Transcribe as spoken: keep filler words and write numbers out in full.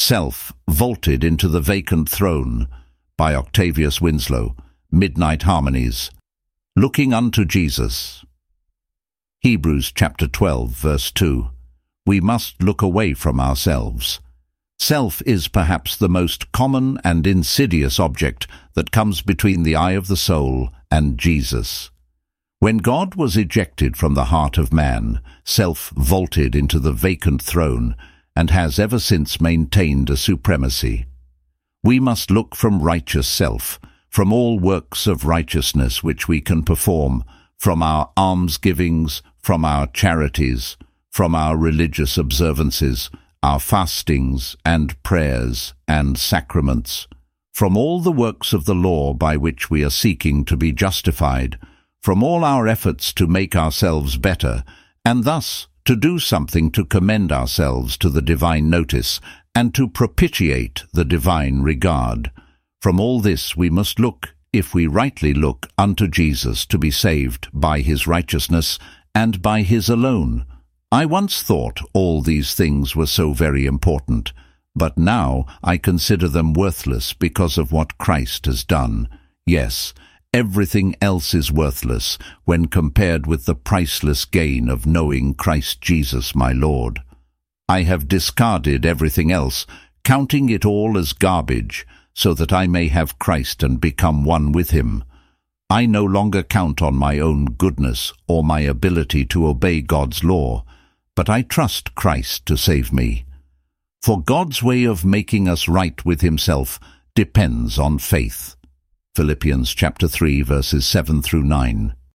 Self Vaulted into the Vacant Throne by Octavius Winslow. Midnight Harmonies. Looking unto Jesus. Hebrews chapter twelve, verse two. We must look away from ourselves. Self is perhaps the most common and insidious object that comes between the eye of the soul and Jesus. When God was ejected from the heart of man, self vaulted into the vacant throne and has ever since maintained a supremacy. We must look from righteous self, from all works of righteousness which we can perform, from our almsgivings, from our charities, from our religious observances, our fastings and prayers and sacraments, from all the works of the law by which we are seeking to be justified, from all our efforts to make ourselves better, and thus to do something to commend ourselves to the divine notice and to propitiate the divine regard. From all this we must look, if we rightly look, unto Jesus to be saved by his righteousness and by his alone. I once thought all these things were so very important, but now I consider them worthless because of what Christ has done. Yes, everything else is worthless when compared with the priceless gain of knowing Christ Jesus my Lord. I have discarded everything else, counting it all as garbage, so that I may have Christ and become one with him. I no longer count on my own goodness or my ability to obey God's law, but I trust Christ to save me. For God's way of making us right with himself depends on faith. Philippians chapter three, verses seven through nine.